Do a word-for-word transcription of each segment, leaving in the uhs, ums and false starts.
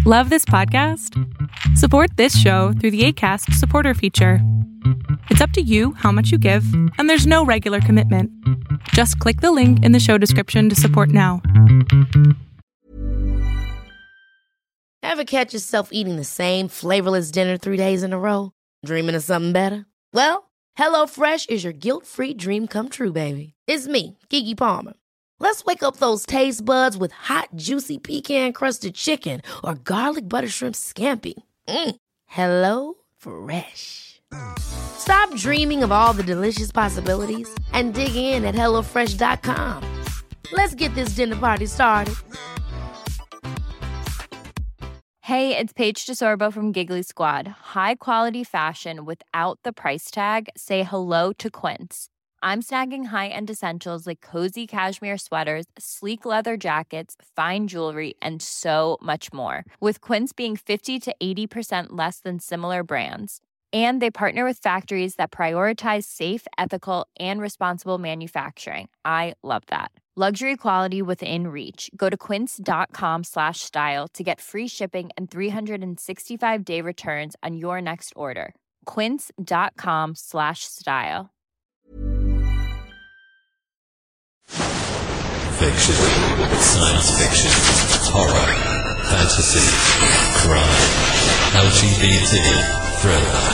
Love this podcast? Support this show through the Acast supporter feature. It's up to you how much you give, and there's no regular commitment. Just click the link in the show description to support now. Ever catch yourself eating the same flavorless dinner three days in a row? Dreaming of something better? Well, HelloFresh is your guilt-free dream come true, baby. It's me, Keke Palmer. Let's wake up those taste buds with hot, juicy pecan-crusted chicken or garlic butter shrimp scampi. Mm. Hello Fresh. Stop dreaming of all the delicious possibilities and dig in at hello fresh dot com. Let's get this dinner party started. Hey, it's Paige DeSorbo from Giggly Squad. High quality fashion without the price tag. Say hello to Quince. I'm snagging high-end essentials like cozy cashmere sweaters, sleek leather jackets, fine jewelry, and so much more. With Quince being fifty to eighty percent less than similar brands. And they partner with factories that prioritize safe, ethical, and responsible manufacturing. I love that. Luxury quality within reach. Go to quince.com slash style to get free shipping and three sixty-five day returns on your next order. Quince.com slash style. Fiction, science fiction, horror, fantasy, crime, L G B T, thriller.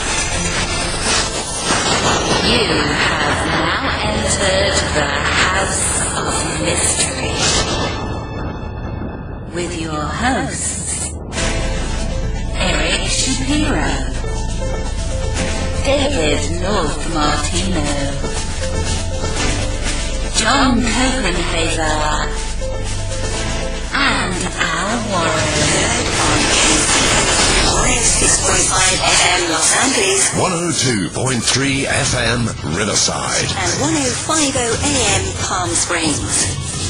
You have now entered the House of Mystery with your hosts, Eric Shapiro, David North Martino, John Copenhaver, and Al Warren on one oh six point five F M Los Angeles, one oh two point three F M Riverside, and one oh five point oh A M Palm Springs.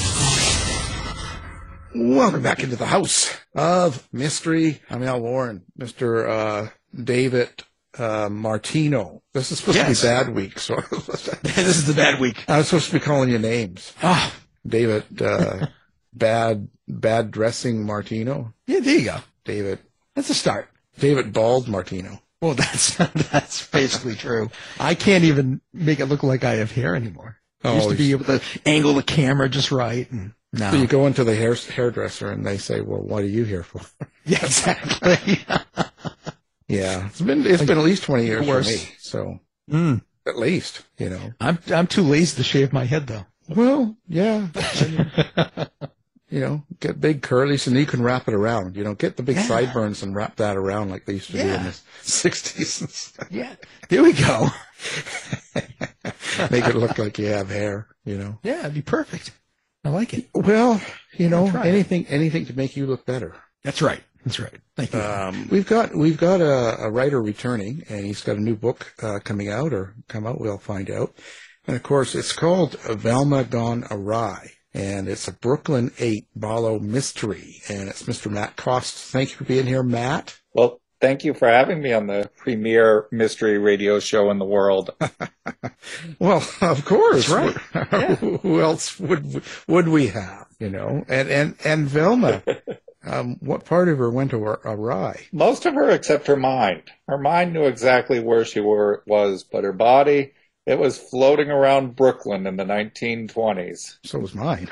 Welcome back into the House of Mystery. I'm Al Warren, Mister Uh, David uh, Martino. This is supposed yes. to be bad week, so this is the bad week. I was supposed to be calling you names. Oh, David, uh, bad, bad dressing Martino. Yeah, there you go. David. That's a start. David Bald Martino. Well, that's that's basically true. I can't even make it look like I have hair anymore. I oh, used to be able to angle the camera just right. And no. So you go into the hair hairdresser and they say, "Well, what are you here for?" Yeah, exactly. Yeah, it's been it's like, been at least twenty years worse. for me. So mm. at least, you know, I'm I'm too lazy to shave my head though. Well, yeah. I mean, you know, get big curlies and you can wrap it around. You know, get the big yeah. sideburns and wrap that around like they used to yeah. do in the sixties and stuff. Yeah, there we go. Make it look like you have hair, you know. Yeah, it'd be perfect. I like it. Well, you know, anything it. anything to make you look better. That's right. That's right. Thank you. Um, we've got we've got a, a writer returning, and he's got a new book uh, coming out or come out. We'll find out. And of course, it's called Velma Gone Awry, and it's a Brooklyn eight Barlow mystery. And it's Mister Matt Cost. Thank you for being here, Matt. Well, thank you for having me on the premier mystery radio show in the world. Well, of course, right? Yeah. Who else would would we have? You know, and and and Velma. Um, what part of her went awry? Most of her, except her mind. Her mind knew exactly where she were, was, but her body, it was floating around Brooklyn in the nineteen twenties. So was mine.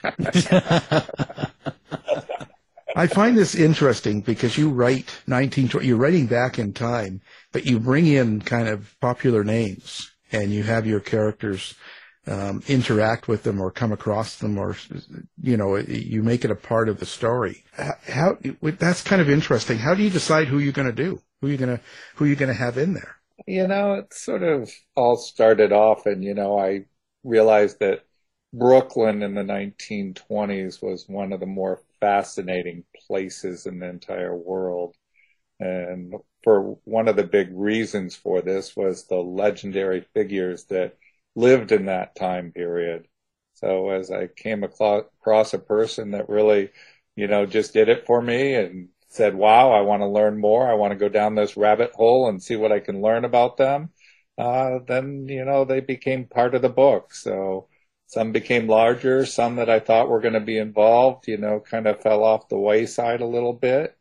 I find this interesting because you write nineteen twenty, you're writing back in time, but you bring in kind of popular names and you have your characters Um, interact with them or come across them, or you know, you make it a part of the story. How that's kind of interesting. How do you decide who you're going to do? Who you're going to who you're going to have in there? You know, it sort of all started off, and you know, I realized that Brooklyn in the nineteen twenties was one of the more fascinating places in the entire world, and for one of the big reasons for this was the legendary figures that lived in that time period. So as I came across a person that really, you know, just did it for me and said, wow, I want to learn more. I want to go down this rabbit hole and see what I can learn about them. Uh, then, you know, they became part of the book. So some became larger. Some that I thought were going to be involved, you know, kind of fell off the wayside a little bit.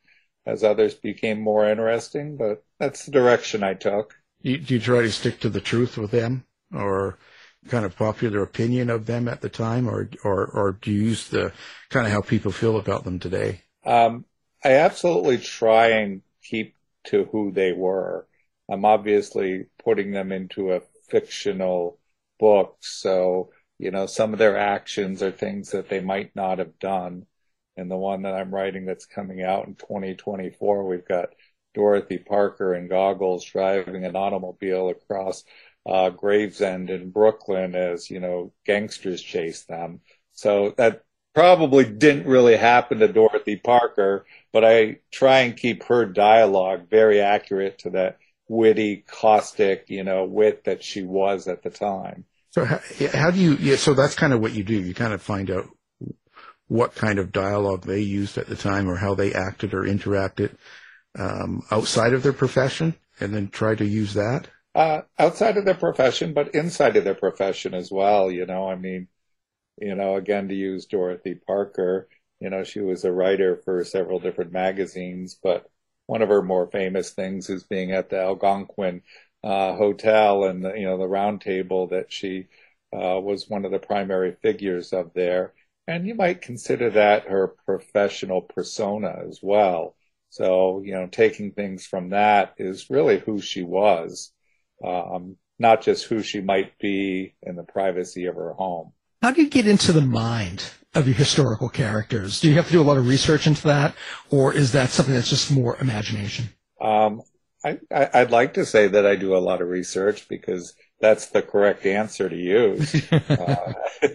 as others became more interesting, but that's the direction I took. Do you, do you try to stick to the truth with them, or kind of popular opinion of them at the time, or or, or do you use the kind of how people feel about them today? Um, I absolutely try and keep to who they were. I'm obviously putting them into a fictional book, so, you know, some of their actions are things that they might not have done. And the one that I'm writing that's coming out in twenty twenty-four, we've got Dorothy Parker in goggles driving an automobile across uh, Gravesend in Brooklyn as, you know, gangsters chase them. So that probably didn't really happen to Dorothy Parker, but I try and keep her dialogue very accurate to that witty, caustic, you know, wit that she was at the time. So how, how do you, yeah, so that's kind of what you do. You kind of find out what kind of dialogue they used at the time or how they acted or interacted um, outside of their profession, and then try to use that? Uh, outside of their profession, but inside of their profession as well. You know, I mean, you know, again, to use Dorothy Parker, you know, she was a writer for several different magazines, but one of her more famous things is being at the Algonquin uh, Hotel and, the, you know, the round table that she uh, was one of the primary figures of there. And you might consider that her professional persona as well. So, you know, taking things from that is really who she was, um, not just who she might be in the privacy of her home. How do you get into the mind of your historical characters? Do you have to do a lot of research into that, or is that something that's just more imagination? Um, I, I, I'd like to say that I do a lot of research because that's the correct answer to use uh,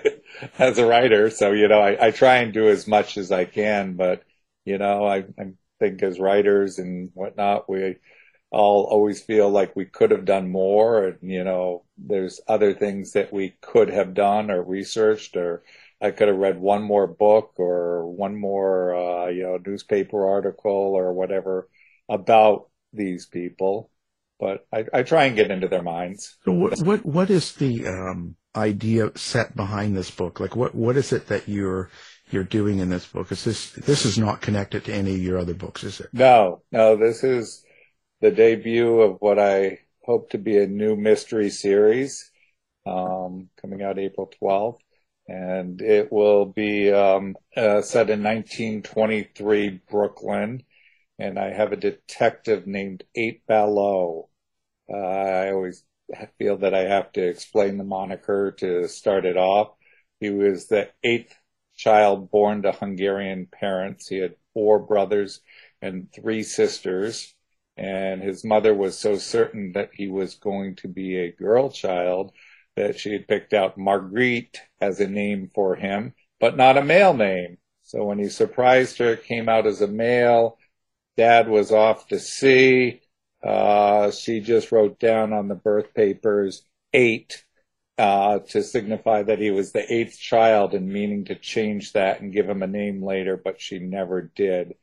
as a writer. So, you know, I, I try and do as much as I can, but, you know, I, I think as writers and whatnot, we all always feel like we could have done more. And, you know, there's other things that we could have done or researched, or I could have read one more book or one more, uh, you know, newspaper article or whatever about these people. But I, I try and get into their minds. So what what, what is the um, idea set behind this book? Like, what, what is it that you're you're doing in this book? Is this this is not connected to any of your other books, is it? No, no. This is the debut of what I hope to be a new mystery series, um, coming out April twelfth, and it will be um, uh, set in nineteen twenty-three Brooklyn. And I have a detective named Eight Ballot. Uh, I always feel that I have to explain the moniker to start it off. He was the eighth child born to Hungarian parents. He had four brothers and three sisters. And his mother was so certain that he was going to be a girl child that she had picked out Marguerite as a name for him, but not a male name. So when he surprised her, it came out as a male. Dad was off to sea. Uh, she just wrote down on the birth papers eight uh, to signify that he was the eighth child, and meaning to change that and give him a name later, but she never did.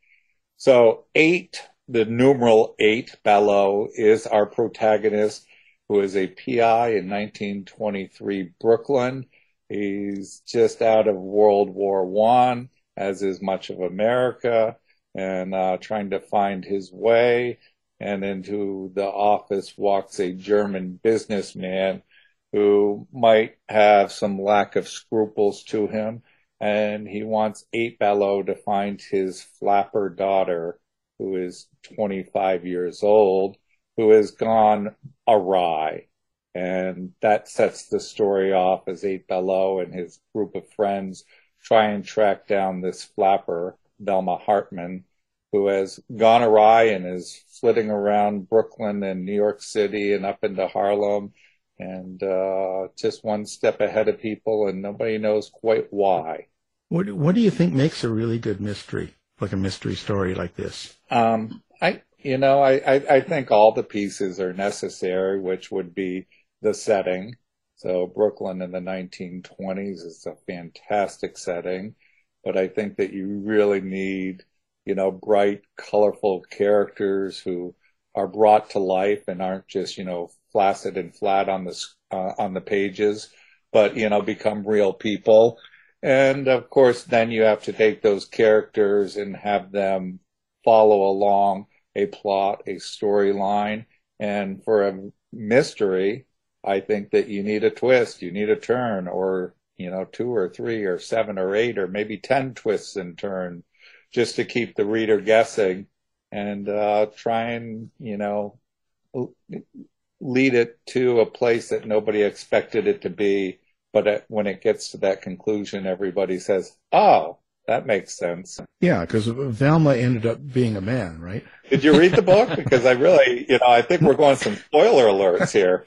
So eight, the numeral eight, Ballot, is our protagonist, who is a P I in nineteen twenty-three Brooklyn. He's just out of World War One, as is much of America, and uh, trying to find his way. And into the office walks a German businessman who might have some lack of scruples to him. And he wants Eight Ballot to find his flapper daughter, who is twenty-five years old, who has gone awry. And that sets the story off as Eight Ballot and his group of friends try and track down this flapper, Velma Hartman, who has gone awry and is flitting around Brooklyn and New York City and up into Harlem, and uh, just one step ahead of people, and nobody knows quite why. What What do you think makes a really good mystery, like a mystery story like this? Um, I, you know, I, I, I think all the pieces are necessary, which would be the setting. So Brooklyn in the nineteen twenties is a fantastic setting, but I think that you really need, you know, bright, colorful characters who are brought to life and aren't just, you know, flaccid and flat on the uh, on the pages, but, you know, become real people. And of course, then you have to take those characters and have them follow along a plot, a storyline. And for a mystery, I think that you need a twist, you need a turn, or, you know, two or three or seven or eight or maybe ten twists and turns just to keep the reader guessing and uh, try and, you know, lead it to a place that nobody expected it to be. But when it gets to that conclusion, everybody says, oh, that makes sense. Yeah, because Velma ended up being a man, right? Did you read the book? Because I really, you know, I think we're going some spoiler alerts here.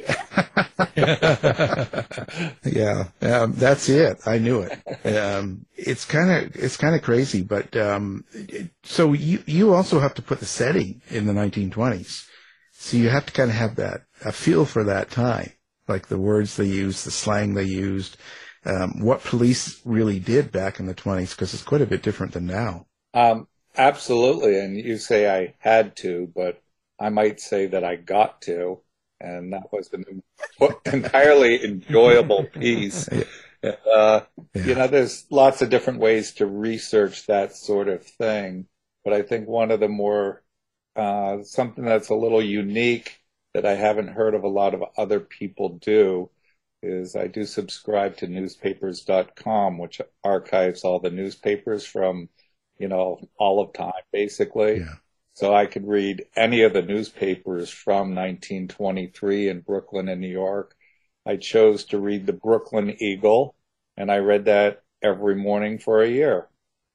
Yeah, um, that's it. I knew it. Um, it's kind of it's kind of crazy, but um, so you you also have to put the setting in the nineteen twenties. So you have to kind of have that a feel for that time, like the words they used, the slang they used. Um, what police really did back in the twenties, because it's quite a bit different than now. Um, absolutely. And you say I had to, but I might say that I got to. And that was an entirely enjoyable piece. Uh, yeah. You know, there's lots of different ways to research that sort of thing. But I think one of the more, uh, something that's a little unique that I haven't heard of a lot of other people do is I do subscribe to newspapers dot com, which archives all the newspapers from, you know, all of time, basically. Yeah. So I could read any of the newspapers from nineteen twenty-three in Brooklyn and New York. I chose to read the Brooklyn Eagle, and I read that every morning for a year.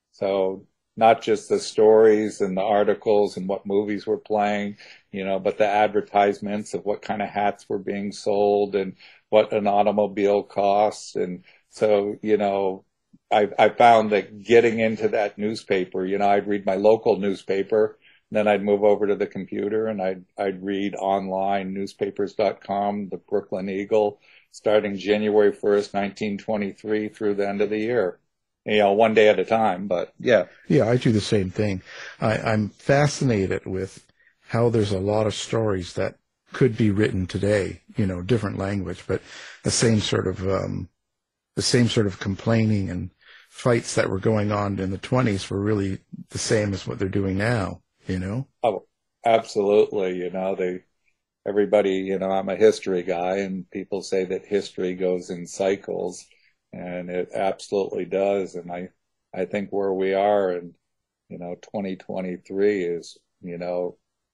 So not just the stories and the articles and what movies were playing, you know, but the advertisements of what kind of hats were being sold and what an automobile costs. And so, you know, I, I found that getting into that newspaper, you know, I'd read my local newspaper, then I'd move over to the computer and I'd, I'd read online, newspapers dot com, the Brooklyn Eagle, starting January first, nineteen twenty-three through the end of the year. You know, one day at a time, but yeah. Yeah, I do the same thing. I, I'm fascinated with how there's a lot of stories that could be written today, you know, different language, but the same sort of, um, the same sort of complaining and fights that were going on in the twenties were really the same as what they're doing now, you know? Oh, absolutely. You know, they, everybody, you know, I'm a history guy and people say that history goes in cycles. And it absolutely does. And I, I think where we are in, you know, twenty twenty-three is, you know,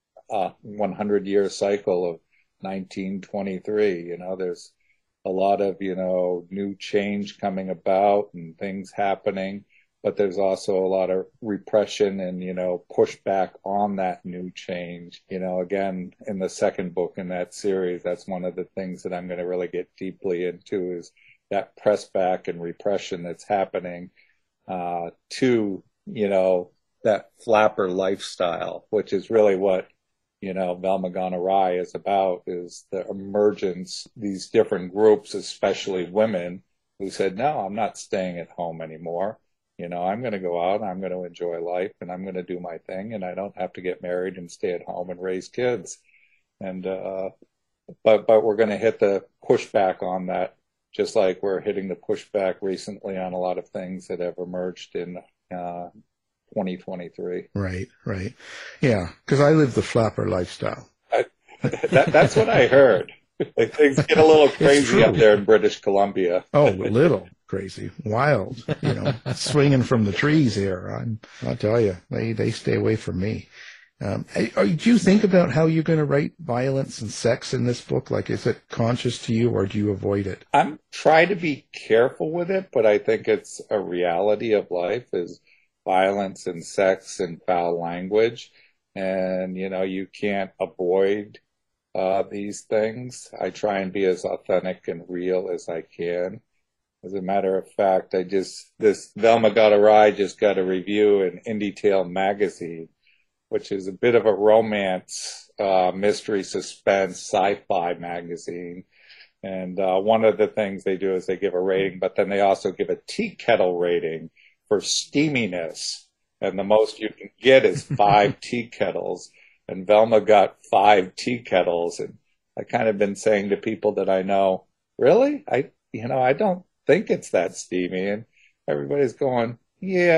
a hundred year cycle of nineteen twenty-three. You know, there's a lot of, you know, new change coming about and things happening, but there's also a lot of repression and, you know, pushback on that new change. You know, again, in the second book in that series, that's one of the things that I'm going to really get deeply into is that press back and repression that's happening uh, to, you know, that flapper lifestyle, which is really what, you know, Velma Gone Awry is about, is the emergence, these different groups, especially women, who said, no, I'm not staying at home anymore. You know, I'm going to go out, I'm going to enjoy life, and I'm going to do my thing, and I don't have to get married and stay at home and raise kids. And, uh, but, but we're going to hit the pushback on that, just like we're hitting the pushback recently on a lot of things that have emerged in uh, twenty twenty-three. Right, right. Yeah, because I live the flapper lifestyle. I, that, that's what I heard. Like, things get a little crazy up there in British Columbia. Oh, a little crazy, wild, you know, swinging from the trees here. I'm, I'll tell you, they, they stay away from me. Um, are, do you think about how you're going to write violence and sex in this book? Like, is it conscious to you or do you avoid it? I'm trying to be careful with it, but I think it's a reality of life is violence and sex and foul language. And, you know, you can't avoid uh, these things. I try and be as authentic and real as I can. As a matter of fact, I just, this Velma Gone Awry just got a review in Indie Tale magazine, which is a bit of a romance, uh, mystery, suspense, sci-fi magazine. And uh, one of the things they do is they give a rating, but then they also give a tea kettle rating for steaminess. And the most you can get is five tea kettles. And Velma got five tea kettles. And I kind of been saying to people that I know, really? I, you know, I don't think it's that steamy. And everybody's going, yeah,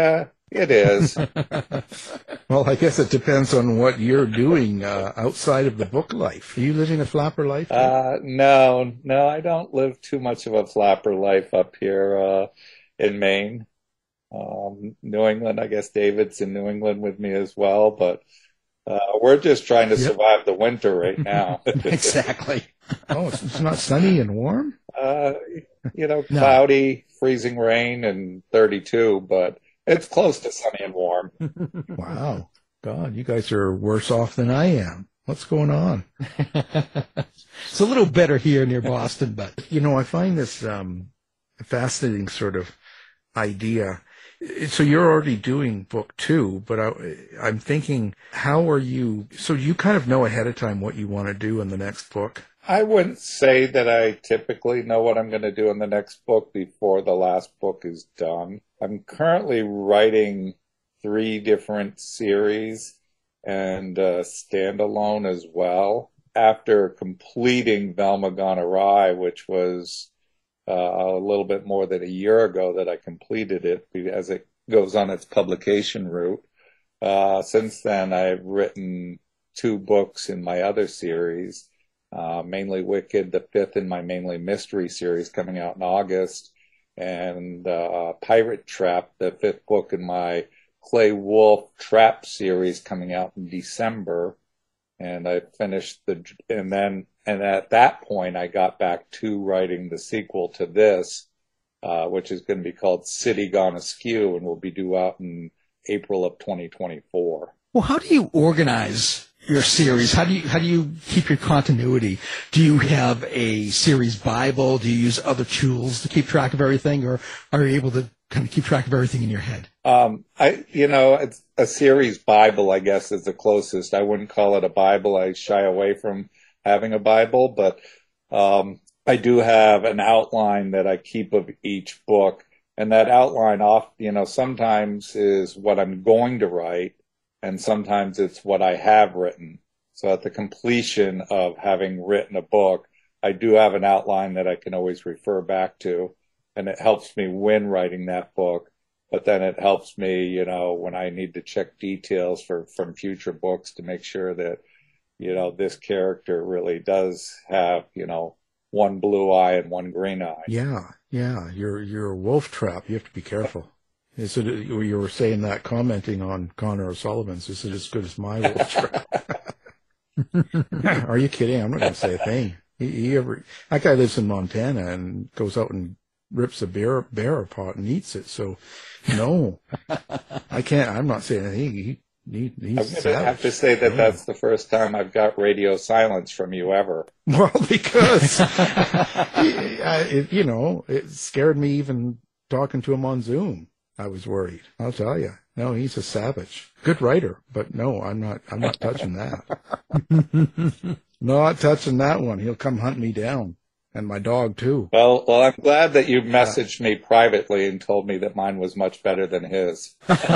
It is. Well, I guess it depends on what you're doing uh, outside of the book life. Are you living a flapper life? Uh, no, no, I don't live too much of a flapper life up here uh, in Maine. Um, New England, I guess David's in New England with me as well, but uh, we're just trying to Yep. survive the winter right now. Exactly. Oh, it's, it's not sunny and warm? uh, you know, No. cloudy, freezing rain, and thirty-two, but it's close to sunny and warm. Wow. God, you guys are worse off than I am. What's going on? It's a little better here near Boston, but You know, I find this um, fascinating sort of idea. So you're already doing book two, but I, I'm thinking, how are you? So you kind of know ahead of time what you want to do in the next book? I wouldn't say that I typically know what I'm going to do in the next book before the last book is done. I'm currently writing three different series and uh, standalone as well. After completing Velma Gone Awry, which was uh, a little bit more than a year ago that I completed it as it goes on its publication route. Uh, since then, I've written two books in my other series. Uh, Mainly Wicked, the fifth in my Mainly Mystery series coming out in August, and uh, Pirate Trap, the fifth book in my Clay Wolf Trap series coming out in December. And I finished the, and then, and at that point I got back to writing the sequel to this, uh, which is going to be called City Gone Askew and will be due out in April of twenty twenty-four. well, how do you organize your series? How do you how do you keep your continuity? Do you have a series Bible? Do you use other tools to keep track of everything, or are you able to kind of keep track of everything in your head? Um, I, you know, it's a series Bible, I guess, is the closest. I wouldn't call it a Bible. I shy away from having a Bible, but um, I do have an outline that I keep of each book, and that outline off, you know, sometimes is what I'm going to write, and sometimes it's what I have written. So at the completion of having written a book, I do have an outline that I can always refer back to, and it helps me when writing that book. But then it helps me, you know, when I need to check details for from future books to make sure that, you know, this character really does have, you know, one blue eye and one green eye. Yeah, yeah. You're you're a wolf trap. You have to be careful. Is it? You were saying that, commenting on Connor O'Sullivan's. Is it as good as my wolf trap? Are you kidding? I'm not going to say a thing. He, he ever that guy lives in Montana and goes out and rips a bear bear apart and eats it. So, no, I can't. I'm not saying anything. He, he he's I'm going to savage. have to say that Yeah. that's the first time I've got radio silence from you ever. Well, because he, I, it, you know, it scared me even talking to him on Zoom. I was worried. I'll tell you. No, he's a savage. Good writer, but no, I'm not. I'm not touching that. Not touching that one. He'll come hunt me down, and my dog too. Well, well, I'm glad that you messaged me privately and told me that mine was much better than his.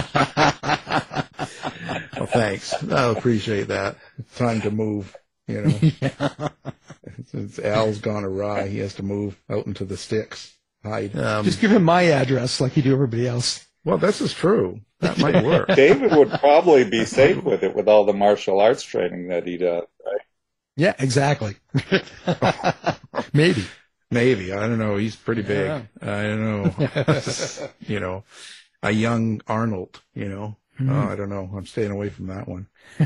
Well, thanks. I appreciate that. Time to move. You know, Yeah. since Al's gone awry, he has to move out into the sticks. Hide. Um, Just give him my address like you do everybody else. well, this is true. That might work. David would probably be safe with it with all the martial arts training that he does, right? Yeah, exactly. Maybe. Maybe. I don't know. He's pretty big. Yeah. I don't know. You know, a young Arnold, you know. Hmm. Oh, I don't know. I'm staying away from that one.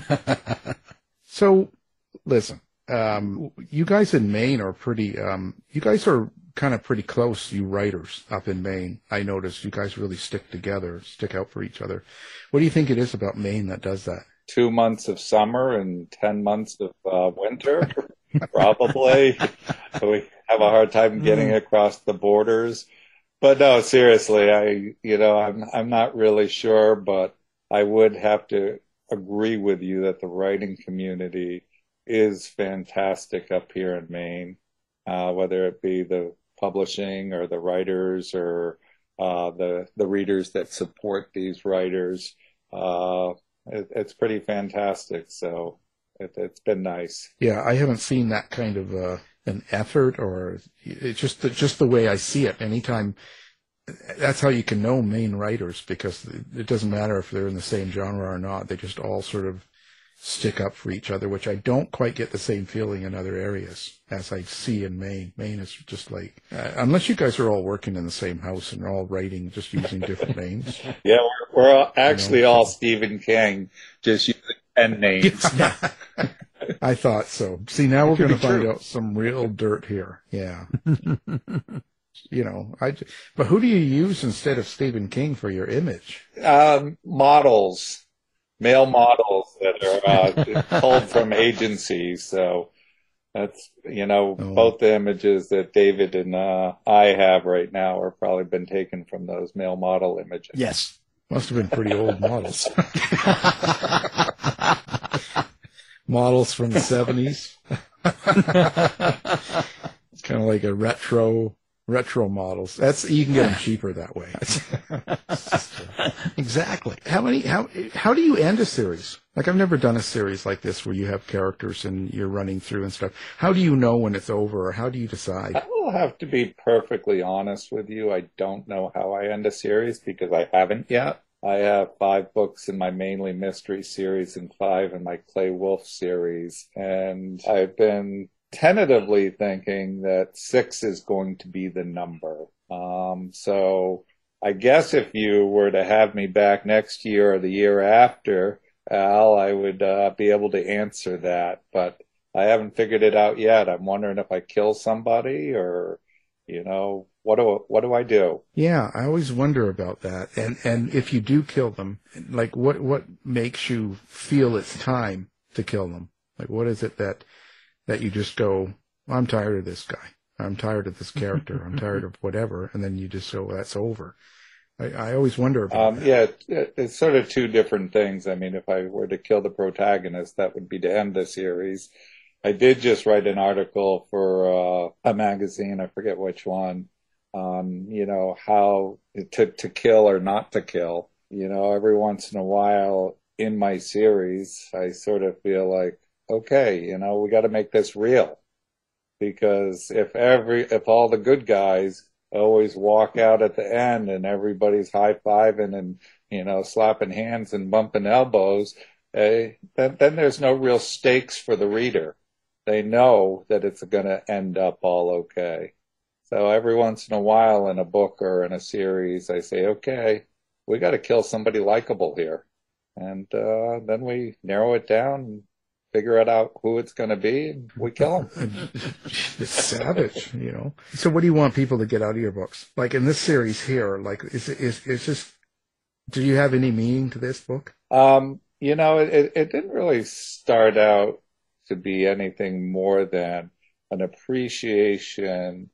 So, listen, um, you guys in Maine are pretty, um, you guys are kind of pretty close, you writers up in Maine. I noticed you guys really stick together, stick out for each other. What do you think it is about Maine that does that? Two months of summer and ten months of uh, winter, probably. We have a hard time getting across the borders. But no, seriously, I, you know, I'm, I'm not really sure, but I would have to agree with you that the writing community is fantastic up here in Maine, uh, whether it be the publishing or the writers or uh, the the readers that support these writers. Uh, it, it's pretty fantastic. So it, it's been nice. Yeah, I haven't seen that kind of uh, an effort, or it's just the, just the way I see it. Anytime that's how you can know main writers, because it doesn't matter if they're in the same genre or not. They just all sort of stick up for each other, which I don't quite get the same feeling in other areas as I see in Maine. Maine is just like, uh, unless you guys are all working in the same house and all writing, just using different names. Yeah, we're, we're all, actually you know, all Stephen King, just using pen names. I thought so. See, now we're going to find true. out some real dirt here. Yeah. You know, I, but who do you use instead of Stephen King for your image? Um, models. Male models that are uh, pulled from agencies. So that's, you know, Oh. both the images that David and uh, I have right now are probably been taken from those male model images. Yes. Must have been pretty old models. Models from the seventies. It's kind of like a retro retro models. That's, you can get them cheaper that way. Exactly. How many? How how do you end a series? Like, I've never done a series like this where you have characters and you're running through and stuff. How do you know when it's over, or how do you decide? I will have to be perfectly honest with you. I don't know how I end a series because I haven't yet. I have five books in my mainly mystery series and five in my Clay Wolf series. And I've been tentatively thinking that six is going to be the number. Um, so I guess if you were to have me back next year or the year after, Al, I would uh, be able to answer that. But I haven't figured it out yet. I'm wondering if I kill somebody or, you know, what do what do I do? Yeah, I always wonder about that. And and if you do kill them, like what what makes you feel it's time to kill them? Like, what is it that that you just go, I'm tired of this guy. I'm tired of this character. I'm tired of whatever. And then you just go, well, that's over. I, I always wonder about Um, that. yeah, it, it's sort of two different things. I mean, if I were to kill the protagonist, that would be to end the series. I did just write an article for uh, a magazine, I forget which one, on, you know, how to, to kill or not to kill. You know, every once in a while in my series, I sort of feel like, okay, you know, we got to make this real. Because if every, if all the good guys always walk out at the end and everybody's high-fiving and, you know, slapping hands and bumping elbows, eh, then, then there's no real stakes for the reader. They know that it's going to end up all okay. So every once in a while in a book or in a series, I say, okay, we got to kill somebody likable here. And uh, then we narrow it down and figure it out who it's going to be, and we kill them. It's savage, you know. So what do you want people to get out of your books? Like in this series here, like, is it, is, is this, do you have any meaning to this book? Um, you know, it, it didn't really start out to be anything more than an appreciation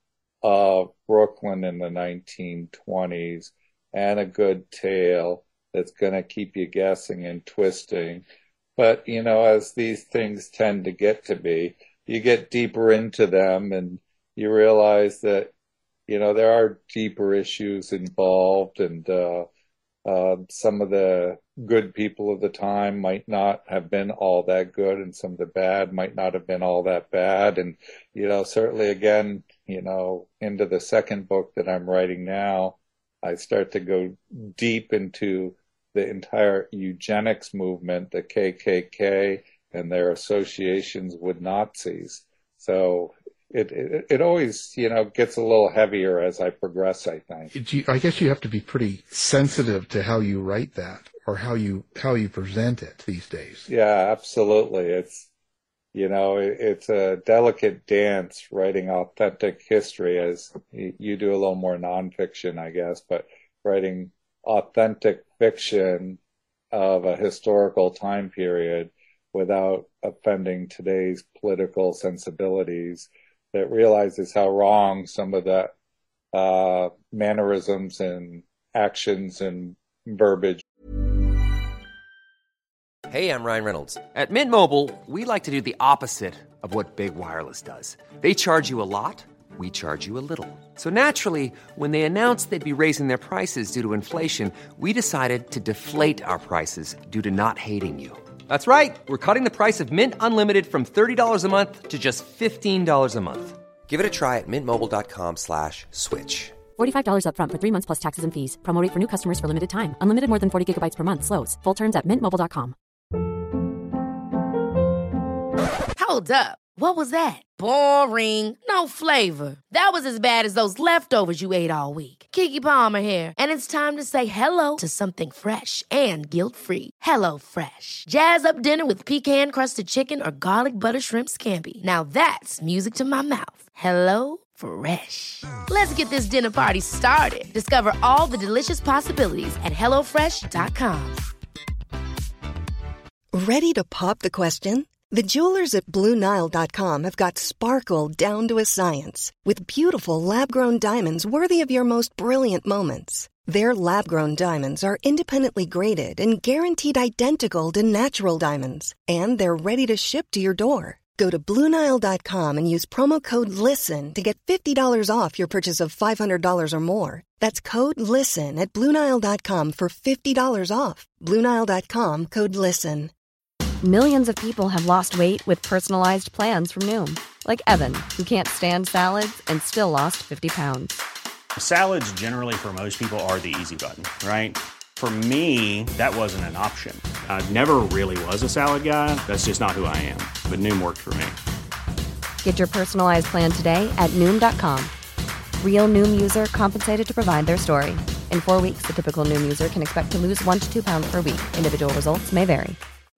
of Brooklyn in the nineteen twenties and a good tale that's going to keep you guessing and twisting. But, you know, as these things tend to get to be, you get deeper into them and you realize that, you know, there are deeper issues involved, and uh, uh, some of the good people of the time might not have been all that good, and some of the bad might not have been all that bad. And, you know, certainly again, you know, into the second book that I'm writing now, I start to go deep into the entire eugenics movement, the K K K, and their associations with Nazis. So it, it it always, you know, gets a little heavier as I progress, I think. Do you, I guess you have to be pretty sensitive to how you write that, or how you how you present it these days. Yeah, absolutely. It's, you know, it, it's a delicate dance writing authentic history, as you, you do a little more nonfiction, I guess, but writing authentic fiction of a historical time period without offending today's political sensibilities, that realizes how wrong some of the uh, mannerisms and actions and verbiage. Hey, I'm Ryan Reynolds. At Mint Mobile, we like to do the opposite of what Big Wireless does. They charge you a lot, we charge you a little. So naturally, when they announced they'd be raising their prices due to inflation, we decided to deflate our prices due to not hating you. That's right. We're cutting the price of Mint Unlimited from thirty dollars a month to just fifteen dollars a month. Give it a try at mintmobile.com slash switch. forty-five dollars up front for three months plus taxes and fees. Promo rate for new customers for limited time. Unlimited more than forty gigabytes per month slows. Full terms at mint mobile dot com. Hold up. What was that? Boring. No flavor. That was as bad as those leftovers you ate all week. Keke Palmer here, and it's time to say hello to something fresh and guilt-free. Hello Fresh. Jazz up dinner with pecan-crusted chicken or garlic butter shrimp scampi. Now that's music to my mouth. Hello Fresh. Let's get this dinner party started. Discover all the delicious possibilities at hello fresh dot com. Ready to pop the question? The jewelers at Blue Nile dot com have got sparkle down to a science with beautiful lab-grown diamonds worthy of your most brilliant moments. Their lab-grown diamonds are independently graded and guaranteed identical to natural diamonds, and they're ready to ship to your door. Go to Blue Nile dot com and use promo code LISTEN to get fifty dollars off your purchase of five hundred dollars or more. That's code LISTEN at Blue Nile dot com for fifty dollars off. Blue Nile dot com, code LISTEN. Millions of people have lost weight with personalized plans from Noom. Like Evan, who can't stand salads and still lost fifty pounds. Salads generally for most people are the easy button, right? For me, that wasn't an option. I never really was a salad guy. That's just not who I am. But Noom worked for me. Get your personalized plan today at Noom dot com. Real Noom user compensated to provide their story. In four weeks, the typical Noom user can expect to lose one to two pounds per week. Individual results may vary.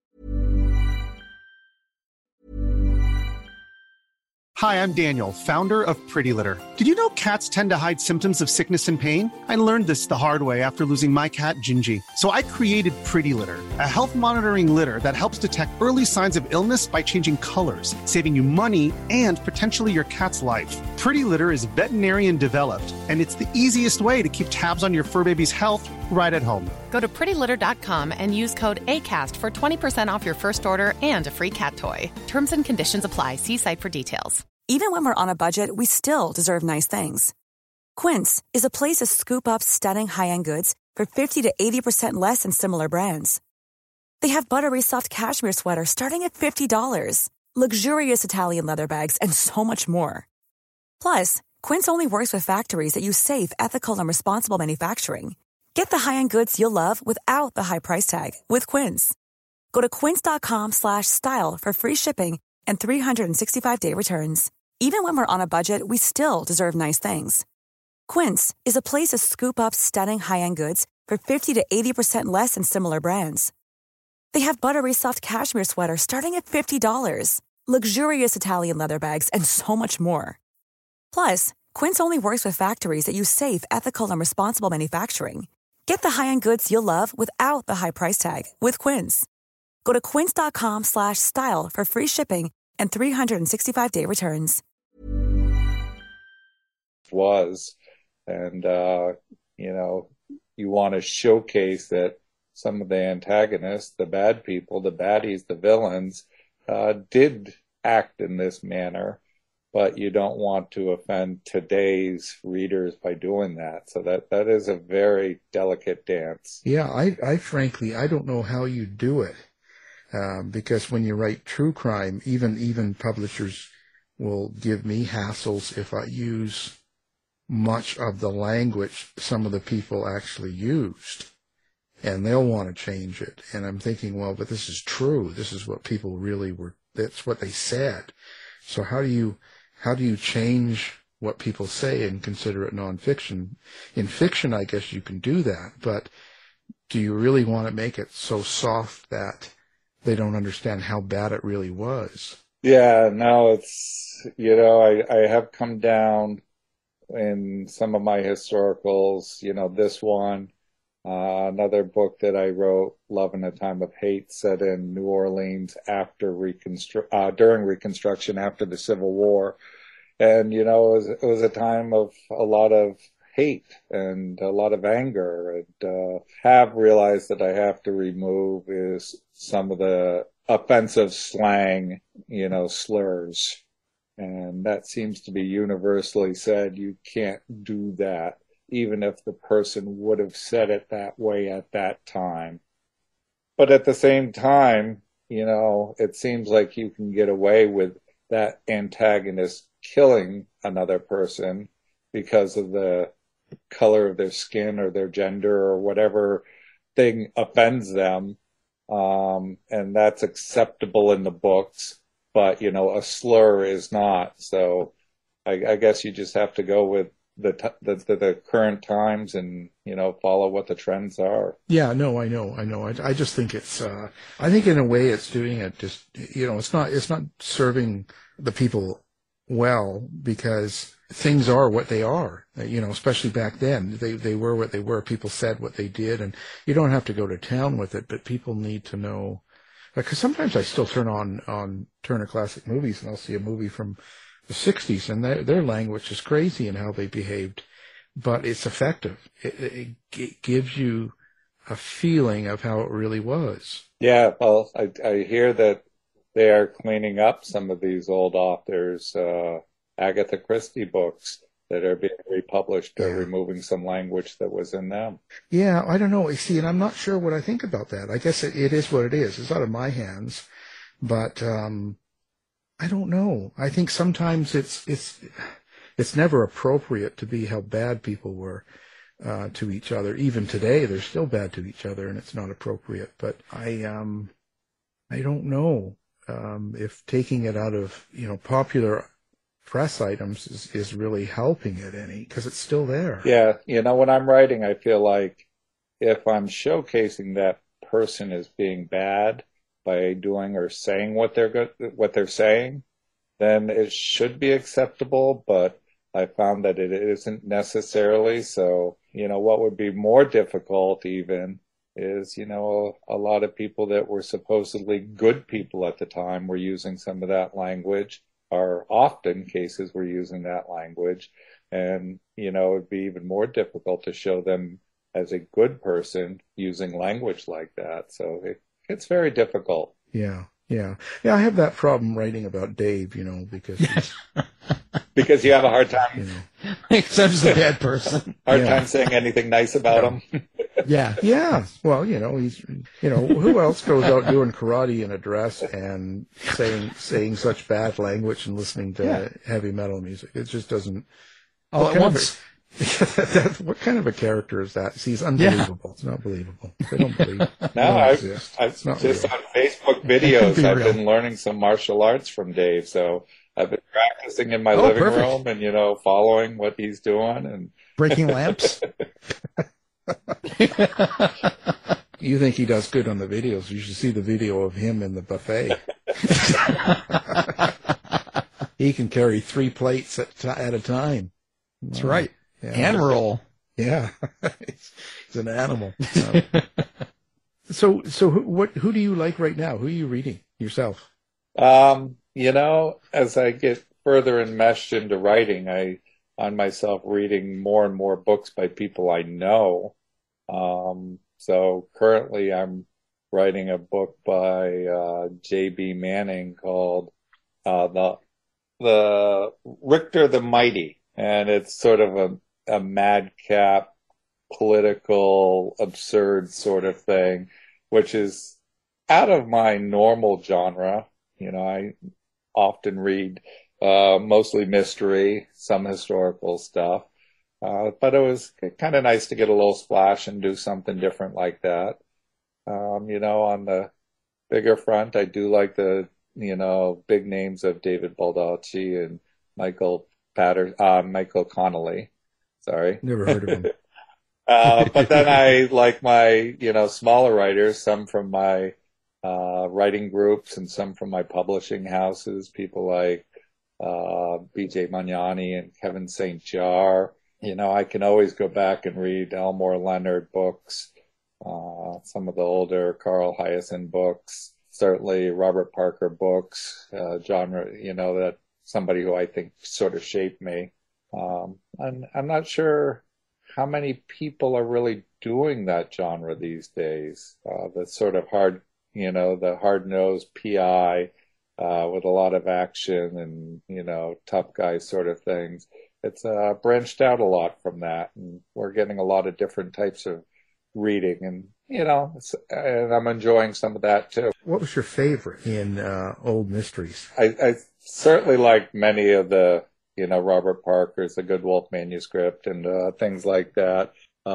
Hi, I'm Daniel, founder of Pretty Litter. Did you know cats tend to hide symptoms of sickness and pain? I learned this the hard way after losing my cat, Gingy. So I created Pretty Litter, a health monitoring litter that helps detect early signs of illness by changing colors, saving you money and potentially your cat's life. Pretty Litter is veterinarian developed, and it's the easiest way to keep tabs on your fur baby's health right at home. Go to pretty litter dot com and use code ACAST for twenty percent off your first order and a free cat toy. Terms and conditions apply. See site for details. Even when we're on a budget, we still deserve nice things. Quince is a place to scoop up stunning high-end goods for fifty to eighty percent less than similar brands. They have buttery soft cashmere sweaters starting at fifty dollars, luxurious Italian leather bags, and so much more. Plus, Quince only works with factories that use safe, ethical, and responsible manufacturing. Get the high-end goods you'll love without the high price tag with Quince. Go to quince dot com slash style for free shipping and three sixty-five day returns. Even when we're on a budget, we still deserve nice things. Quince is a place to scoop up stunning high-end goods for fifty to eighty percent less than similar brands. They have buttery soft cashmere sweaters starting at fifty dollars, luxurious Italian leather bags, and so much more. Plus, Quince only works with factories that use safe, ethical, and responsible manufacturing. Get the high-end goods you'll love without the high price tag with Quince. Go to quince dot com slash style for free shipping and three sixty-five day returns. Was, and, uh, you know, you want to showcase that some of the antagonists, the bad people, the baddies, the villains, uh, did act in this manner, but you don't want to offend today's readers by doing that. So that, that is a very delicate dance. Yeah, I, I frankly, I don't know how you do it. Um, because when you write true crime, even even publishers will give me hassles if I use much of the language some of the people actually used, and they'll want to change it. And I'm thinking, well, but this is true. This is what people really were. That's what they said. So how do you how do you change what people say and consider it nonfiction? In fiction, I guess you can do that, but do you really want to make it so soft that they don't understand how bad it really was? Yeah, no, it's, you know, I, I have come down in some of my historicals, you know, this one, uh, another book that I wrote, Love in a Time of Hate, set in New Orleans after Reconstru- uh, during Reconstruction, after the Civil War. And, you know, it was, it was a time of a lot of hate and a lot of anger, and uh, have realized that I have to remove is some of the offensive slang, you know, slurs. And that seems to be universally said. You can't do that, even if the person would have said it that way at that time. But at the same time, you know, it seems like you can get away with that antagonist killing another person because of the color of their skin or their gender or whatever thing offends them. Um, and that's acceptable in the books, but, you know, a slur is not. So I, I guess you just have to go with the, t- the, the the current times and, you know, follow what the trends are. Yeah, no, I know, I know. I, I just think it's, uh, I think in a way it's doing it just, you know, it's not, it's not serving the people well, because things are what they are, you know, especially back then. They, they were what they were. People said what they did, and you don't have to go to town with it, but people need to know. Because sometimes I still turn on, on Turner Classic Movies, and I'll see a movie from the sixties, and their, their language is crazy in how they behaved, but it's effective. It, it, it gives you a feeling of how it really was. Yeah, well, I, I hear that they are cleaning up some of these old authors, uh, Agatha Christie books that are being republished, or removing some language that was in them. Yeah, I don't know. You see, and I'm not sure what I think about that. I guess it, it is what it is. It's out of my hands, but um, I don't know. I think sometimes it's it's it's never appropriate to be how bad people were uh, to each other. Even today, they're still bad to each other, and it's not appropriate. But I um I don't know um, if taking it out of, you know, popular press items is, is really helping it any, because it's still there. Yeah, you know, when I'm writing, I feel like if I'm showcasing that person as being bad by doing or saying what they're good, what they're saying, then it should be acceptable. But I found that it isn't necessarily. So, you know, what would be more difficult even is, you know, a, a lot of people that were supposedly good people at the time were using some of that language. Are often cases we're using that language, and, you know, it would be even more difficult to show them as a good person using language like that. So it, it's very difficult. Yeah, yeah. Yeah, I have that problem writing about Dave, you know, because he's, because you have a hard time. You know, because I'm just a bad person. Hard Yeah. time saying anything nice about him. Yeah. Yeah. Well, you know, he's, you know, who else goes out doing karate in a dress and saying saying such bad language and listening to Yeah. heavy metal music? It just doesn't. All what at kind once. Of a, that, what kind of a character is that? See, he's unbelievable. It's not believable. They don't believe. No, They don't I've, exist. I've It's not just real. on Facebook videos, Be I've real. been learning some martial arts from Dave. So I've been practicing in my Oh, living perfect. room and, you know, following what he's doing. And Breaking lamps. You think he does good on the videos? You should see the video of him in the buffet. He can carry three plates at, t- at a time. That's right. Yeah. And roll. Yeah, he's, he's an animal. Um, so, so who, what? Who do you like right now? Who are you reading yourself? Um, you know, as I get further enmeshed into writing, I find myself reading more and more books by people I know. Um, so currently I'm writing a book by uh, J B Manning called uh, the the Richter the Mighty, and it's sort of a, a madcap, political, absurd sort of thing, which is out of my normal genre. You know, I often read uh, mostly mystery, some historical stuff. Uh, but it was kind of nice to get a little splash and do something different like that. Um, you know, on the bigger front, I do like the, you know, big names of David Baldacci and Michael Patter, uh, Michael Connolly. Sorry. Never heard of him. uh, but then I like my, you know, smaller writers, some from my uh, writing groups and some from my publishing houses, people like uh, B J Magnani and Kevin Saint Jar. You know, I can always go back and read Elmore Leonard books, uh, some of the older Carl Hyacin books, certainly Robert Parker books, uh, genre, you know, that somebody who I think sort of shaped me. Um, and I'm not sure how many people are really doing that genre these days, uh, the sort of hard, you know, the hard-nosed P I uh, with a lot of action and, you know, tough guy sort of things. It's uh, branched out a lot from that, and we're getting a lot of different types of reading, and, you know, it's, and I'm enjoying some of that too. What was your favorite in uh, old mysteries? I, I certainly like many of the you know, Robert Parker's The Good Wolf Manuscript and uh, things like that.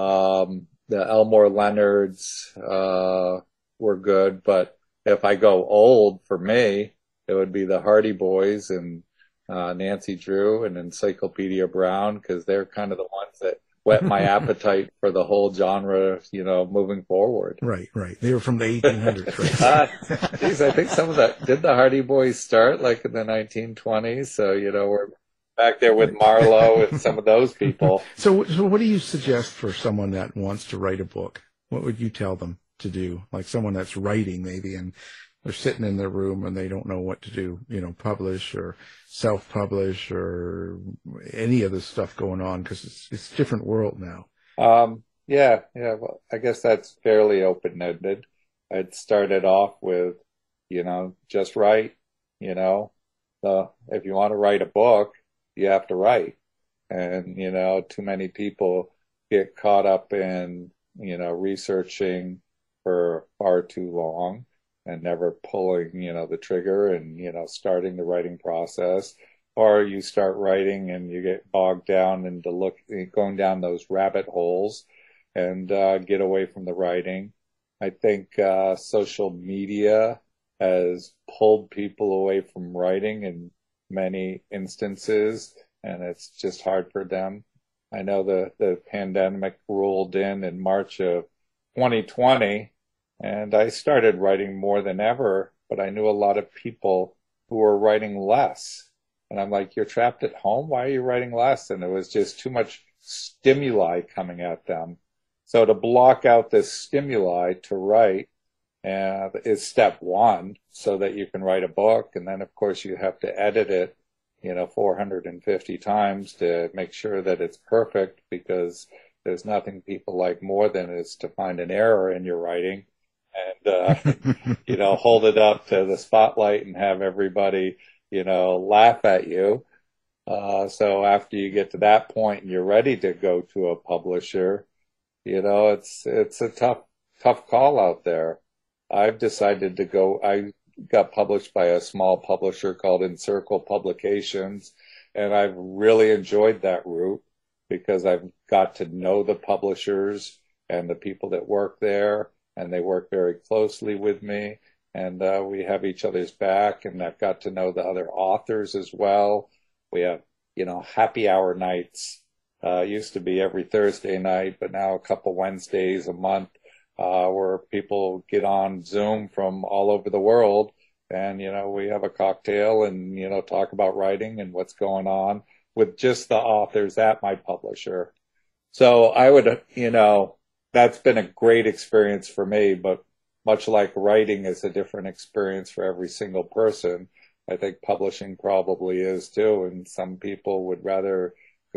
Um, the Elmore Leonards uh, were good, but if I go old, for me, it would be the Hardy Boys and uh, Nancy Drew and Encyclopedia Brown, because they're kind of the ones that whet my appetite for the whole genre, you know, moving forward. Right, right. They were from the eighteen hundreds, right? uh, geez, I think some of that, did the Hardy Boys start like in the nineteen twenties? So, you know, we're back there with Marlowe and some of those people. So, so what do you suggest for someone that wants to write a book? What would you tell them to do? Like someone that's writing maybe, and they're sitting in their room and they don't know what to do, you know, publish or self-publish or any of this stuff going on, because it's, it's a different world now. Um, yeah, yeah. Well, I guess that's fairly open-ended. I'd started off with, you know, just write, you know, the, if you want to write a book, you have to write. And, you know, too many people get caught up in, you know, researching for far too long and never pulling, you know, the trigger and, you know, starting the writing process. Or you start writing and you get bogged down into look, going down those rabbit holes and uh, get away from the writing. I think uh, social media has pulled people away from writing in many instances, and it's just hard for them. I know the, the pandemic rolled in in March of twenty twenty, and I started writing more than ever, but I knew a lot of people who were writing less. And I'm like, you're trapped at home? Why are you writing less? And it was just too much stimuli coming at them. So to block out this stimuli to write uh, is step one, so that you can write a book. And then, of course, you have to edit it, you know, four hundred fifty times to make sure that it's perfect, because there's nothing people like more than is to find an error in your writing and, uh, you know, hold it up to the spotlight and have everybody, you know, laugh at you. Uh, so after you get to that point and you're ready to go to a publisher, you know, it's, it's a tough, tough call out there. I've decided to go, I got published by a small publisher called Encircle Publications, and I've really enjoyed that route because I've got to know the publishers and the people that work there, and they work very closely with me, and uh, we have each other's back, and I've got to know the other authors as well. We have, you know, happy hour nights. Uh, used to be every Thursday night, but now a couple Wednesdays a month, uh, where people get on Zoom from all over the world. And, you know, we have a cocktail and, you know, talk about writing and what's going on with just the authors at my publisher. So I would, you know, that's been a great experience for me, but much like writing is a different experience for every single person, I think publishing probably is too. And some people would rather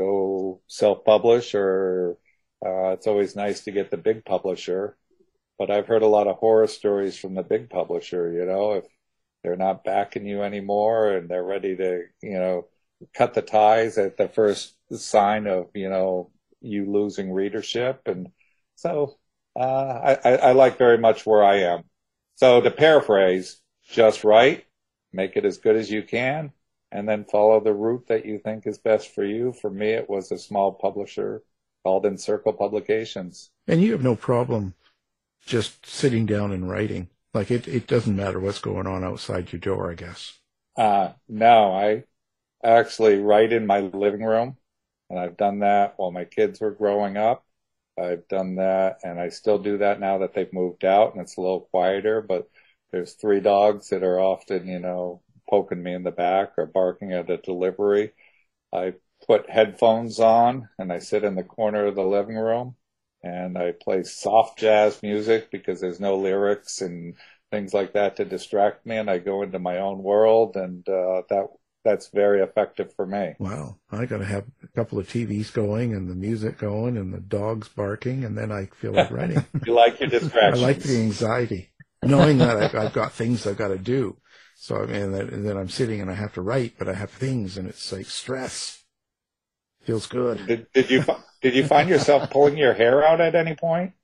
go self-publish, or uh, it's always nice to get the big publisher. But I've heard a lot of horror stories from the big publisher, you know, if they're not backing you anymore and they're ready to, you know, cut the ties at the first sign of, you know, you losing readership. And so uh, I, I like very much where I am. So to paraphrase, just write, make it as good as you can, and then follow the route that you think is best for you. For me, it was a small publisher called Encircle Publications. And you have no problem just sitting down and writing. Like it, it doesn't matter what's going on outside your door, I guess. Uh, no, I actually write in my living room, and I've done that while my kids were growing up. I've done that, and I still do that now that they've moved out and it's a little quieter, but there's three dogs that are often, you know, poking me in the back or barking at a delivery. I put headphones on and I sit in the corner of the living room and I play soft jazz music because there's no lyrics and things like that to distract me, and I go into my own world, and uh, that that's very effective for me. Wow. I got to have a couple of T Vs going and the music going and the dogs barking, and then I feel like writing. You like your distractions. I like the anxiety, knowing that I've, I've got things I've got to do. So, I mean, and then I'm sitting and I have to write, but I have things, and it's like stress. Feels good. Did, did you did you find yourself pulling your hair out at any point?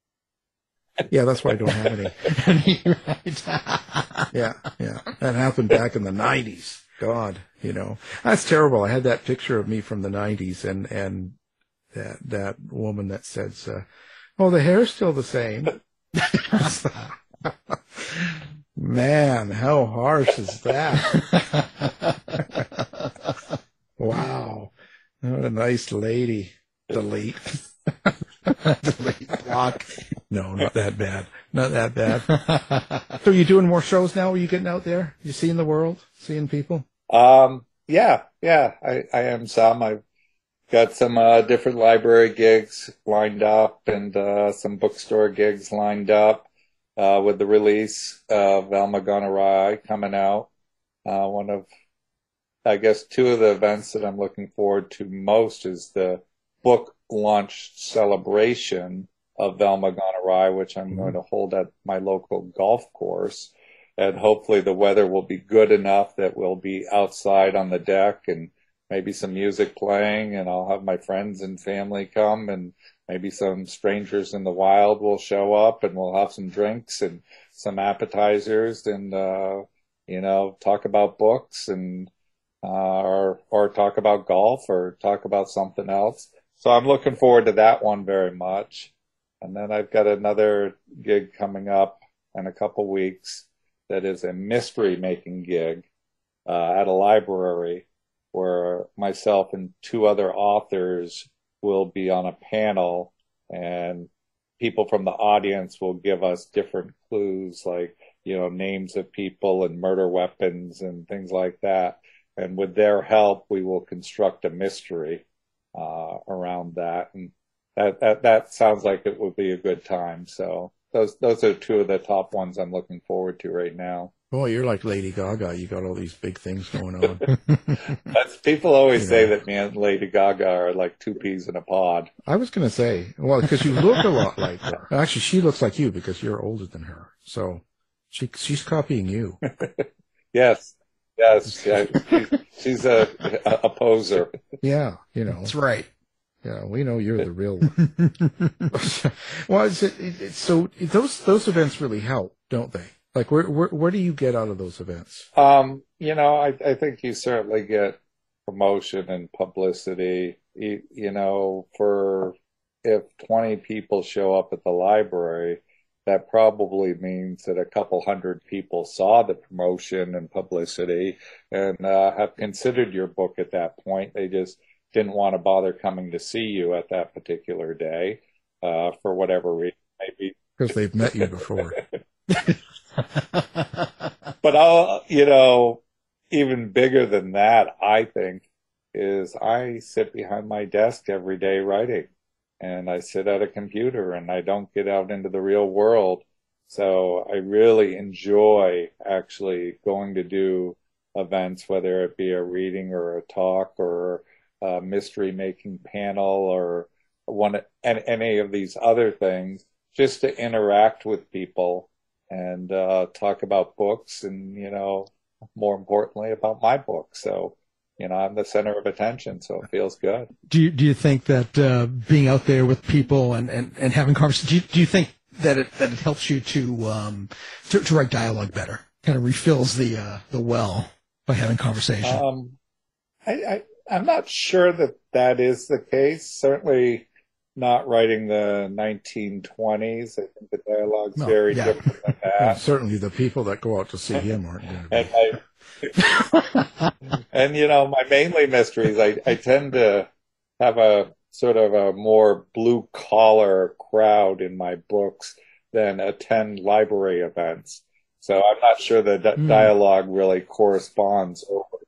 Yeah, that's why I don't have any. Yeah, yeah. That happened back in the nineties. God, You know, that's terrible. I had that picture of me from the nineties, and and that that woman that says, uh, "Oh, the hair's still the same." Man, how harsh is that? Wow, what a nice lady. Delete. Delete. Block. No, not that bad. Not that bad. So, are you doing more shows now? Are you getting out there? You seeing the world? Seeing people? Um, yeah, yeah, I, I am some. I've got some uh, different library gigs lined up and uh, some bookstore gigs lined up uh, with the release of Velma Gone Awry coming out. Uh, one of, I guess, two of the events that I'm looking forward to most is the book launch celebration of Velma Gone Awry, which I'm mm-hmm. going to hold at my local golf course. And hopefully the weather will be good enough that we'll be outside on the deck and maybe some music playing, and I'll have my friends and family come, and maybe some strangers in the wild will show up, and we'll have some drinks and some appetizers and, uh, you know, talk about books and, uh, or, or talk about golf or talk about something else. So I'm looking forward to that one very much. And then I've got another gig coming up in a couple weeks that is a mystery making gig uh, at a library where myself and two other authors will be on a panel, and people from the audience will give us different clues, like, you know, names of people and murder weapons and things like that. And with their help, we will construct a mystery uh, around that. And that, that, that sounds like it would be a good time. So those, those are two of the top ones I'm looking forward to right now. Boy, you're like Lady Gaga. You got all these big things going on. That's, people always you say know. that me and Lady Gaga are like two peas in a pod. I was going to say, well, because you look a lot like her. Actually, she looks like you because you're older than her. So she she's copying you. Yes. Yes. Yeah, she's, she's a, a, a poser. Yeah. You know. That's right. Yeah, we know you're the real one. Well, is it, it, it, so those those events really help, don't they? Like, where, where where do you get out of those events? Um, you know, I, I think you certainly get promotion and publicity. You, you know, for if twenty people show up at the library, that probably means that a couple hundred people saw the promotion and publicity and uh, have considered your book at that point. They just didn't want to bother coming to see you at that particular day uh, for whatever reason, maybe because they've met you before. But I'll, you know, even bigger than that, I think, is I sit behind my desk every day writing, and I sit at a computer, and I don't get out into the real world. So I really enjoy actually going to do events, whether it be a reading or a talk or a mystery making panel or one and any of these other things, just to interact with people and uh, talk about books and, you know, more importantly, about my book. So, you know, I'm the center of attention, so it feels good. Do you, do you think that uh, being out there with people and, and, and having conversations, do you, do you think that it, that it helps you to, um, to, to write dialogue better? Kind of refills the, uh, the well by having conversation? Um, I, I, I'm not sure that that is the case. Certainly not writing the nineteen twenties. I think the dialogue's No, very yeah. different than that. Well, certainly the people that go out to see him aren't going to be. And, I, and, you know, my mainly mysteries, I, I tend to have a sort of a more blue-collar crowd in my books than attend library events. So I'm not sure the di- Mm. dialogue really corresponds.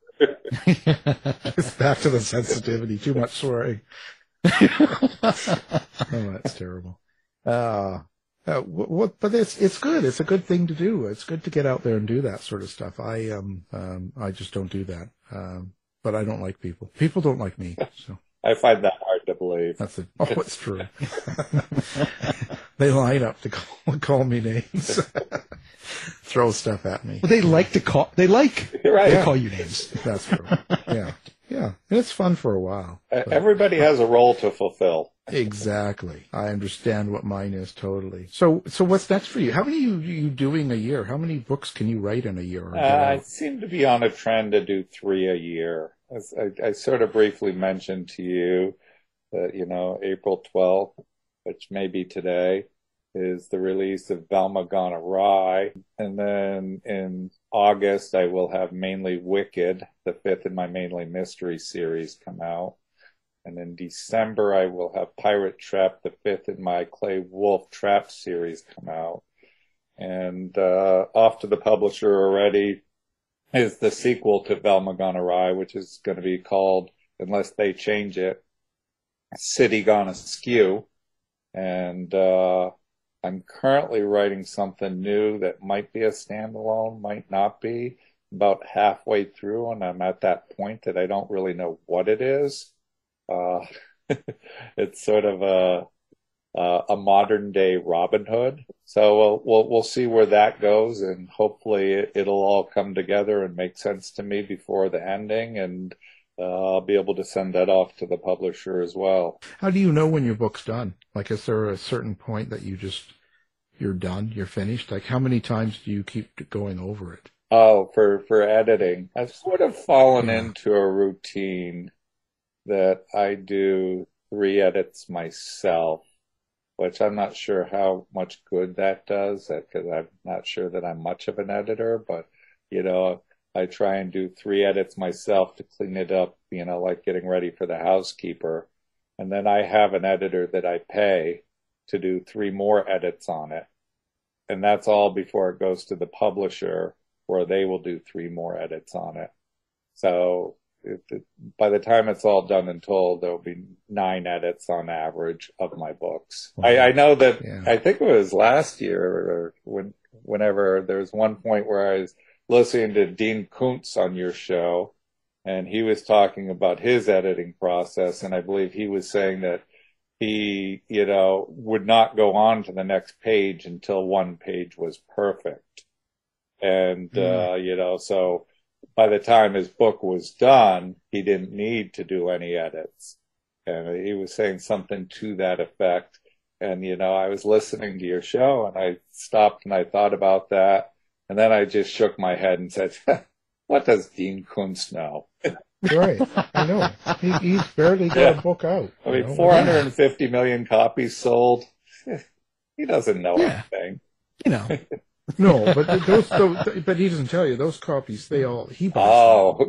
It's back to the sensitivity. Too much swearing. Oh, that's terrible. Uh, uh, what, what, but it's it's good. It's a good thing to do. It's good to get out there and do that sort of stuff. I um um I just don't do that. Um, but I don't like people. People don't like me. So I find that hard to believe. that's it. Oh, it's true. They line up to call, call me names, throw stuff at me. Well, they like to call. They like You're right. to Yeah. call you names. That's true. Yeah, yeah. And it's fun for a while. Uh, Everybody has a role to fulfill. Exactly. I understand what mine is totally. So, so what's next for you? How many are you doing a year? How many books can you write in a year? Or uh, I seem to be on a trend to do three a year. As I, I sort of briefly mentioned to you that, you know, April twelfth, which may be today, is the release of Velma Gone Awry. And then in August, I will have Mainly Wicked, the fifth in my Mainly Mystery series, come out. And in December, I will have Pirate Trap, the fifth in my Clay Wolf Trap series, come out. And uh, off to the publisher already is the sequel to Velma Gone Awry, which is going to be called, unless they change it, City Gone Askew. And uh, I'm currently writing something new that might be a standalone, might not be, about halfway through, and I'm at that point that I don't really know what it is. Uh, it's sort of a, a a modern day Robin Hood. So we'll, we'll we'll see where that goes, and hopefully it, it'll all come together and make sense to me before the ending, and uh, I'll be able to send that off to the publisher as well. How do you know when your book's done? Like, is there a certain point that you just you're done, you're finished? Like, how many times do you keep going over it? Oh, for for editing, I've sort of fallen yeah. into a routine that I do three edits myself, which I'm not sure how much good that does, because I'm not sure that I'm much of an editor, but, you know, I try and do three edits myself to clean it up, you know, like getting ready for the housekeeper. And then I have an editor that I pay to do three more edits on it. And that's all before it goes to the publisher, where they will do three more edits on it. So It, it, by the time it's all done and told, there'll be nine edits on average of my books. Wow. I, I know that, yeah. I think it was last year, or when, whenever there was one point where I was listening to Dean Koontz on your show, and he was talking about his editing process, and I believe he was saying that he, you know, would not go on to the next page until one page was perfect. And, mm. uh, you know, so by the time his book was done, he didn't need to do any edits. And he was saying something to that effect. And, you know, I was listening to your show, and I stopped and I thought about that. And then I just shook my head and said, what does Dean Koontz know? Right. I know. He, he's barely got yeah. a book out. I mean, know? four hundred fifty million copies sold. He doesn't know yeah. anything. You know. No, but those, those, but he doesn't tell you those copies. They all he buys. Oh,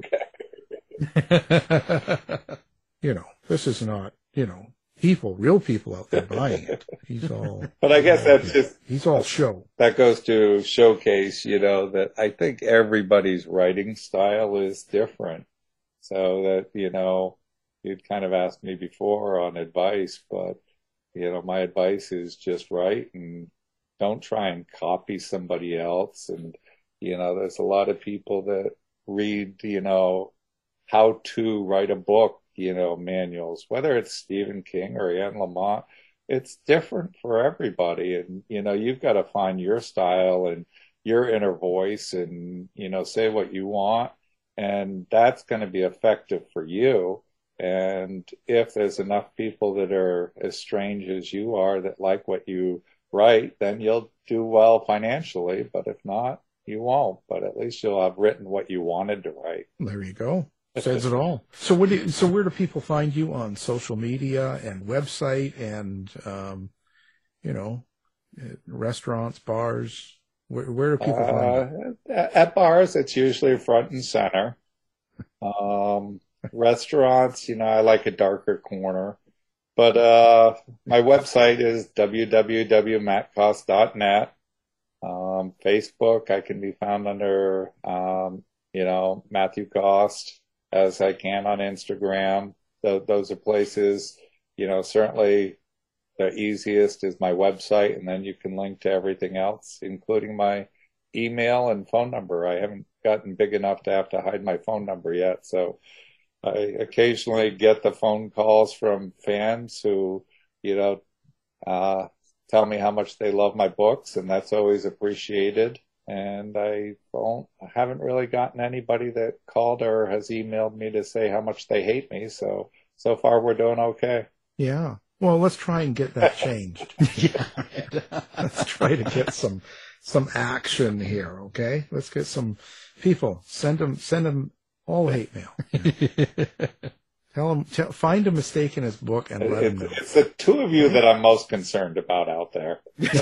okay. You know, this is not, you know, people, real people out there buying it. He's all. But I guess that's uh, just. He's all show. That goes to showcase, you know, that I think everybody's writing style is different. So that, you know, you'd kind of asked me before on advice, but, you know, my advice is just write and don't try and copy somebody else. And, you know, there's a lot of people that read, you know, how to write a book, you know, manuals, whether it's Stephen King or Anne Lamott. It's different for everybody. And, you know, you've got to find your style and your inner voice and, you know, say what you want. And that's going to be effective for you. And if there's enough people that are as strange as you are that like what you write, then you'll do well financially. But if not, you won't. But at least you'll have written what you wanted to write. There you go. Says it all. So what do you, so where do people find you on social media and website and, um, you know, restaurants, bars? Where, where do people find you? Uh, at bars, it's usually front and center. Um, restaurants, you know, I like a darker corner. But uh, my website is w w w dot matt cost dot net. Um, Facebook, I can be found under, um, you know, Matthew Cost, as I can on Instagram. Th- those are places, you know, certainly the easiest is my website, and then you can link to everything else, including my email and phone number. I haven't gotten big enough to have to hide my phone number yet, so I occasionally get the phone calls from fans who, you know, uh, tell me how much they love my books, and that's always appreciated. And I don't, I haven't really gotten anybody that called or has emailed me to say how much they hate me. So, so far we're doing okay. Yeah. Well, let's try and get that changed. Yeah. Let's try to get some some action here, okay? Let's get some people. Send them, send them all hate mail. You know? Tell them, tell, find a mistake in his book and let it's, him know. It's the two of you that I'm most concerned about out there.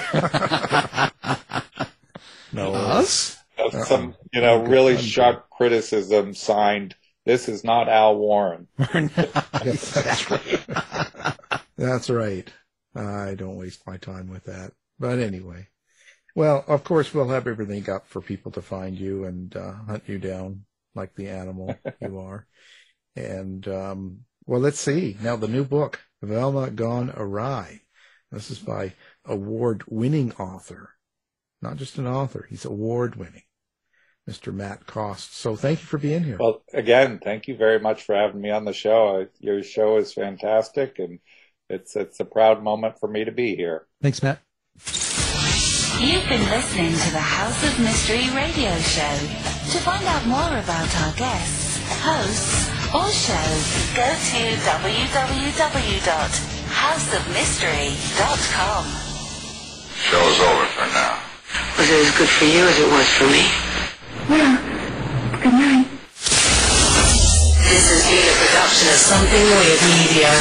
No. Us? Some, you know, really sharp criticism signed, "This is not Al Warren." Yes, that's right. That's right. I don't waste my time with that. But anyway. Well, of course, we'll have everything up for people to find you and uh, hunt you down like the animal you are. And, um, well, let's see. Now, the new book, Velma Gone Awry. This is by award-winning author. Not just an author. He's award-winning. Mister Matt Cost. So thank you for being here. Well, again, thank you very much for having me on the show. Your show is fantastic, and it's it's a proud moment for me to be here. Thanks, Matt. You've been listening to the House of Mystery radio show. To find out more about our guests, hosts, or shows, go to w w w dot house of mystery dot com. Show's over for now. Was it as good for you as it was for me? Well, good night. This has been a production of Something Weird Media.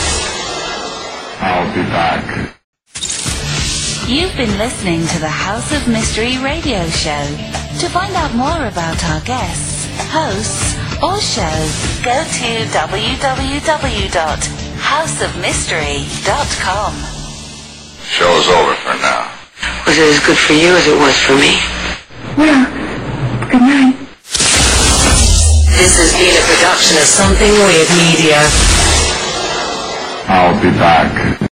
I'll be back. You've been listening to the House of Mystery radio show. To find out more about our guests, hosts, or shows, go to w w w dot house of mystery dot com. Show's over for now. Was it as good for you as it was for me? Well, good night. This has been a production of Something Weird Media. I'll be back.